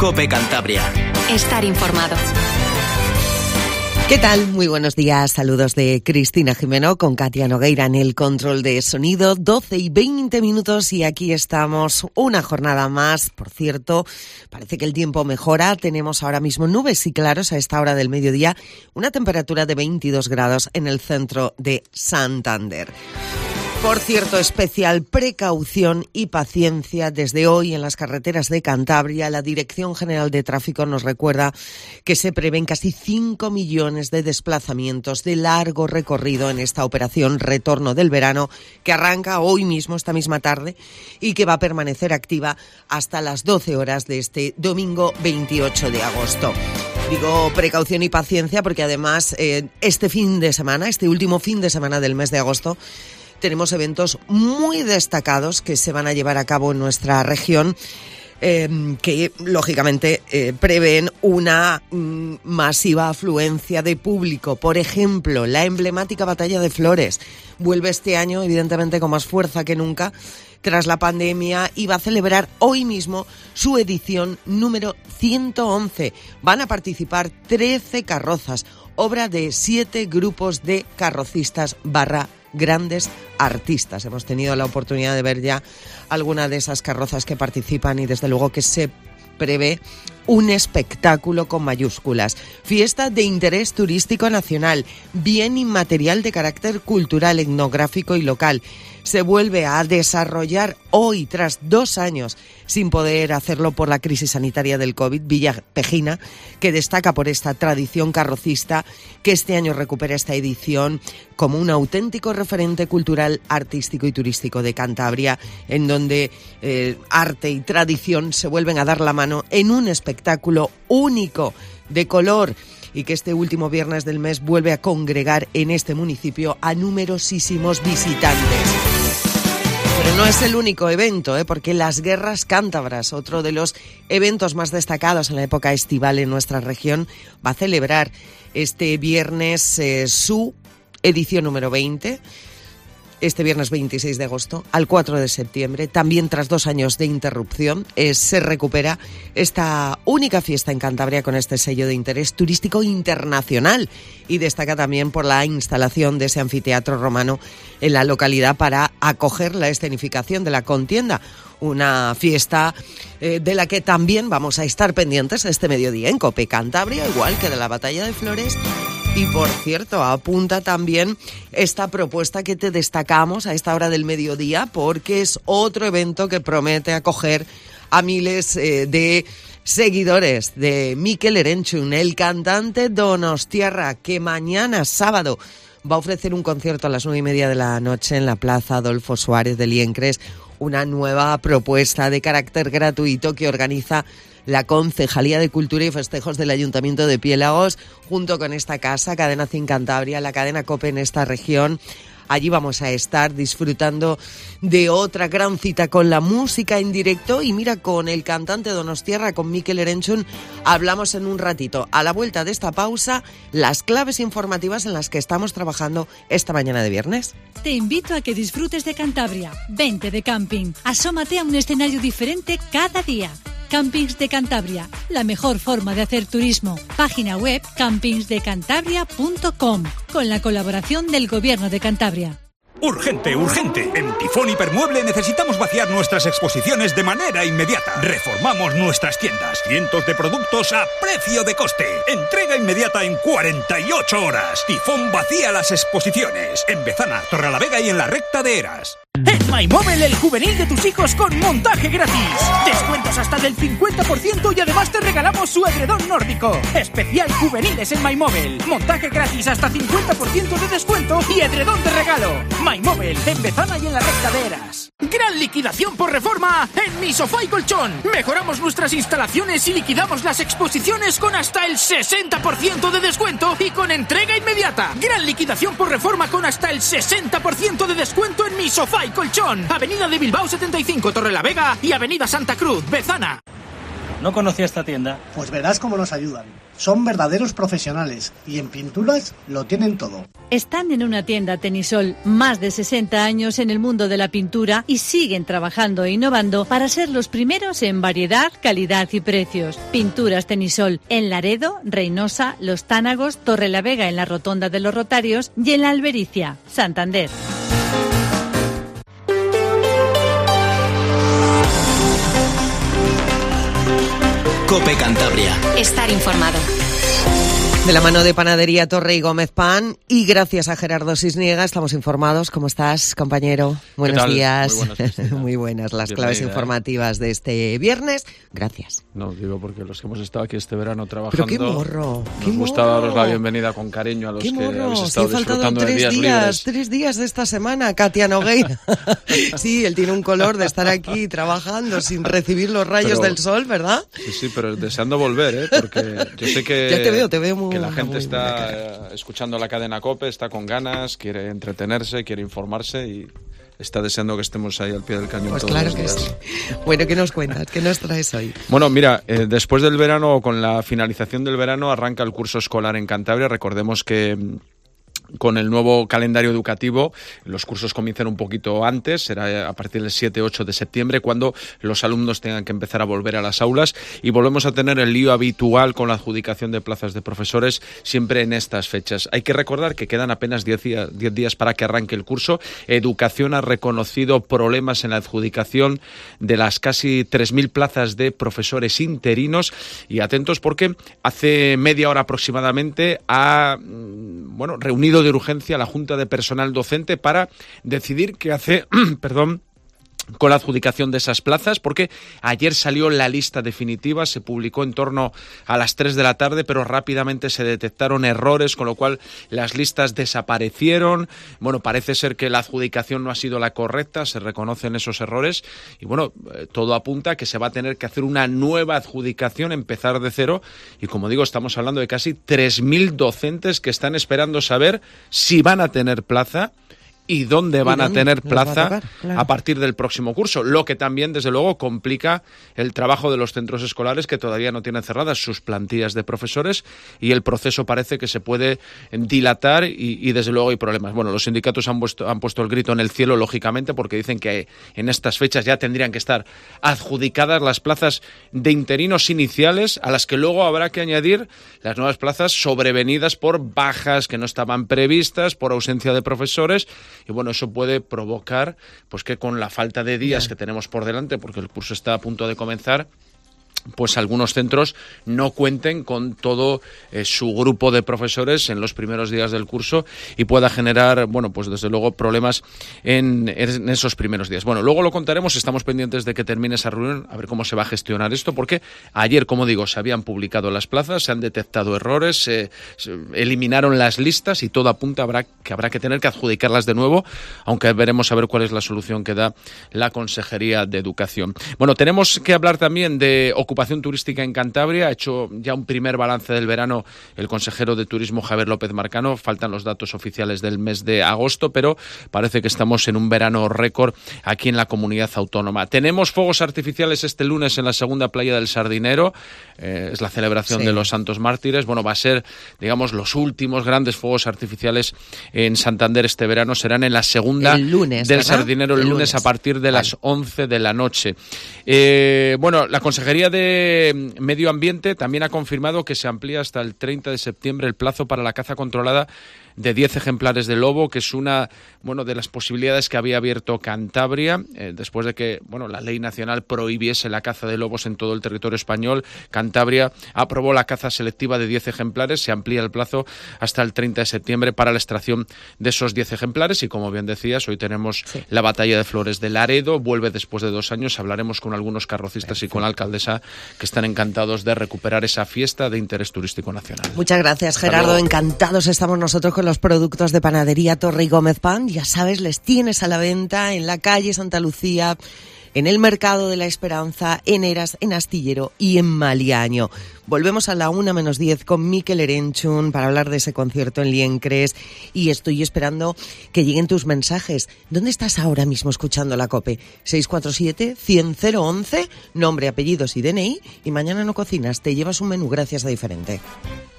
COPE Cantabria. Estar informado. ¿Qué tal? Muy buenos días. Saludos de Cristina Jimeno con Katia Nogueira en el control de sonido. 12:20 y aquí estamos una jornada más. Por cierto, parece que el tiempo mejora. Tenemos ahora mismo nubes y claros a esta hora del mediodía. Una temperatura de 22 grados en el centro de Santander. Por cierto, especial precaución y paciencia desde hoy en las carreteras de Cantabria. La Dirección General de Tráfico nos recuerda que se prevén casi 5 millones de desplazamientos de largo recorrido en esta operación Retorno del Verano, que arranca hoy mismo, esta misma tarde, y que va a permanecer activa hasta las 12 horas de este domingo 28 de agosto. Digo precaución y paciencia porque además este último fin de semana del mes de agosto, tenemos eventos muy destacados que se van a llevar a cabo en nuestra región, que lógicamente prevén una masiva afluencia de público. Por ejemplo, la emblemática Batalla de Flores vuelve este año, evidentemente con más fuerza que nunca, tras la pandemia, y va a celebrar hoy mismo su edición número 111. Van a participar 13 carrozas, obra de 7 grupos de carrocistas grandes artistas. Hemos tenido la oportunidad de ver ya alguna de esas carrozas que participan y desde luego que se prevé un espectáculo con mayúsculas. Fiesta de interés turístico nacional, bien inmaterial de carácter cultural, etnográfico y local. Se vuelve a desarrollar hoy, tras 2 años sin poder hacerlo por la crisis sanitaria del COVID, Villa Pejina, que destaca por esta tradición carrocista, que este año recupera esta edición como un auténtico referente cultural, artístico y turístico de Cantabria, en donde arte y tradición se vuelven a dar la mano en un espectáculo único de color, y que este último viernes del mes vuelve a congregar en este municipio a numerosísimos visitantes. Pero no es el único evento, porque las Guerras Cántabras, otro de los eventos más destacados en la época estival en nuestra región, va a celebrar este viernes su edición número 20, este viernes 26 de agosto al 4 de septiembre. También tras 2 años de interrupción, se recupera esta única fiesta en Cantabria con este sello de interés turístico internacional, y destaca también por la instalación de ese anfiteatro romano en la localidad para acoger la escenificación de la contienda. Una fiesta de la que también vamos a estar pendientes este mediodía en COPE Cantabria, igual que de la Batalla de Flores. Y por cierto, apunta también esta propuesta que te destacamos a esta hora del mediodía, porque es otro evento que promete acoger a miles de seguidores de Mikel Erenchun, el cantante donostiarra, que mañana sábado va a ofrecer un concierto a las 9:30 de la noche en la Plaza Adolfo Suárez de Liencres, una nueva propuesta de carácter gratuito que organiza la Concejalía de Cultura y Festejos del Ayuntamiento de Piélagos, junto con esta casa, Cadena 100 Cantabria, la cadena COPE en esta región. Allí vamos a estar disfrutando de otra gran cita con la música en directo. Y mira, con el cantante donostiarra, con Mikel Erenchun, hablamos en un ratito. A la vuelta de esta pausa, las claves informativas en las que estamos trabajando esta mañana de viernes. Te invito a que disfrutes de Cantabria. Vente de camping. Asómate a un escenario diferente cada día. Campings de Cantabria, la mejor forma de hacer turismo. Página web campingsdecantabria.com, con la colaboración del Gobierno de Cantabria. ¡Urgente, urgente! En Tifón Hipermueble necesitamos vaciar nuestras exposiciones de manera inmediata. Reformamos nuestras tiendas. Cientos de productos a precio de coste. Entrega inmediata en 48 horas. Tifón vacía las exposiciones. En Bezana, Torrelavega y en la recta de Eras. En MyMobile, el juvenil de tus hijos con montaje gratis. Descuentos hasta del 50% y además te regalamos su edredón nórdico. Especial juveniles en MyMobile. Montaje gratis hasta 50% de descuento y edredón de regalo. MyMobile, en Bezana y en la recta de Eras. Gran liquidación por reforma en Mi Sofá y Colchón. Mejoramos nuestras instalaciones y liquidamos las exposiciones con hasta el 60% de descuento y con entrega inmediata. Gran liquidación por reforma con hasta el 60% de descuento en Mi Sofá y Colchón. Avenida de Bilbao 75, Torrelavega, y Avenida Santa Cruz, Bezana. no conocía esta tienda. Pues verás cómo nos ayudan. Son verdaderos profesionales y en pinturas lo tienen todo. Están en una tienda Tenisol, más de 60 años en el mundo de la pintura y siguen trabajando e innovando para ser los primeros en variedad, calidad y precios. Pinturas Tenisol en Laredo, Reynosa, Los Tánagos, Torrelavega en la Rotonda de los Rotarios y en la Albericia, Santander. COPE Cantabria. Estar informado. De la mano de Panadería Torre y Gómez Pan y gracias a Gerardo Sisniega estamos informados. ¿Cómo estás, compañero? Buenos días. Muy buenas, muy buenas las claves informativas de este viernes. Gracias. No, digo porque los que hemos estado aquí este verano trabajando... Pero qué morro. Nos gusta daros la bienvenida con cariño a los que habéis estado disfrutando de días libres. 3 días de esta semana, Katia Nogueira. Sí, él tiene un color de estar aquí trabajando sin recibir los rayos del sol, ¿verdad? Sí, pero deseando volver, porque yo sé que... Ya te veo muy... Que la gente está escuchando la cadena COPE, está con ganas, quiere entretenerse, quiere informarse y está deseando que estemos ahí al pie del cañón. Pues todos claro los que días. sí. Bueno, ¿qué nos cuentas? ¿Qué nos traes hoy? Bueno, mira, después del verano, con la finalización del verano, arranca el curso escolar en Cantabria. Recordemos que con el nuevo calendario educativo, los cursos comienzan un poquito antes, será a partir del 7-8 de septiembre, cuando los alumnos tengan que empezar a volver a las aulas y volvemos a tener el lío habitual con la adjudicación de plazas de profesores siempre en estas fechas. Hay que recordar que quedan apenas 10 días para que arranque el curso. Educación ha reconocido problemas en la adjudicación de las casi 3.000 plazas de profesores interinos y atentos porque hace media hora aproximadamente ha reunido de urgencia a la Junta de Personal Docente para decidir qué hace, con la adjudicación de esas plazas, porque ayer salió la lista definitiva, se publicó en torno a las 3 de la tarde, pero rápidamente se detectaron errores, con lo cual las listas desaparecieron. Bueno, parece ser que la adjudicación no ha sido la correcta, se reconocen esos errores y todo apunta a que se va a tener que hacer una nueva adjudicación, empezar de cero y como digo, estamos hablando de casi 3.000 docentes que están esperando saber si van a tener plaza y dónde van a tener plaza a partir del próximo curso, lo que también, desde luego, complica el trabajo de los centros escolares que todavía no tienen cerradas sus plantillas de profesores y el proceso parece que se puede dilatar y desde luego hay problemas. Bueno, los sindicatos han puesto el grito en el cielo, lógicamente, porque dicen que en estas fechas ya tendrían que estar adjudicadas las plazas de interinos iniciales, a las que luego habrá que añadir las nuevas plazas sobrevenidas por bajas que no estaban previstas, por ausencia de profesores. Y bueno, eso puede provocar pues que con la falta de días que tenemos por delante, porque el curso está a punto de comenzar, pues algunos centros no cuenten con todo su grupo de profesores en los primeros días del curso y pueda generar, pues desde luego problemas en esos primeros días. Bueno, luego lo contaremos, estamos pendientes de que termine esa reunión, a ver cómo se va a gestionar esto, porque ayer, como digo, se habían publicado las plazas, se han detectado errores, se eliminaron las listas y todo apunta que habrá que tener que adjudicarlas de nuevo, aunque veremos a ver cuál es la solución que da la Consejería de Educación. Bueno, tenemos que hablar también de ocupación turística en Cantabria. Ha hecho ya un primer balance del verano el consejero de Turismo, Javier López Marcano. Faltan los datos oficiales del mes de agosto, pero parece que estamos en un verano récord aquí en la comunidad autónoma. Tenemos fuegos artificiales este lunes en la segunda playa del Sardinero. Es la celebración de los Santos Mártires. Bueno, va a ser, digamos, los últimos grandes fuegos artificiales en Santander este verano. Serán en la segunda del Sardinero el lunes a partir de las 11 de la noche. La Consejería de Medio Ambiente también ha confirmado que se amplía hasta el 30 de septiembre el plazo para la caza controlada de 10 ejemplares de lobo, que es una de las posibilidades que había abierto Cantabria después de que la ley nacional prohibiese la caza de lobos en todo el territorio español. Cantabria aprobó la caza selectiva de 10 ejemplares, se amplía el plazo hasta el 30 de septiembre para la extracción de esos 10 ejemplares y como bien decías, hoy tenemos la Batalla de Flores de Laredo, vuelve después de 2 años, hablaremos con algunos carrocistas y con la alcaldesa que están encantados de recuperar esa fiesta de interés turístico nacional. Muchas gracias, Gerardo, encantados estamos nosotros con los productos de Panadería Torre y Gómez Pan. Ya sabes, les tienes a la venta en la calle Santa Lucía, en el Mercado de la Esperanza, en Eras, en Astillero y en Maliaño. Volvemos a la 1:10 con Mikel Erenchun para hablar de ese concierto en Liencres y estoy esperando que lleguen tus mensajes. ¿Dónde estás ahora mismo escuchando la COPE? 647-100-011, nombre, apellidos y DNI, y mañana no cocinas, te llevas un menú gracias a Diferente.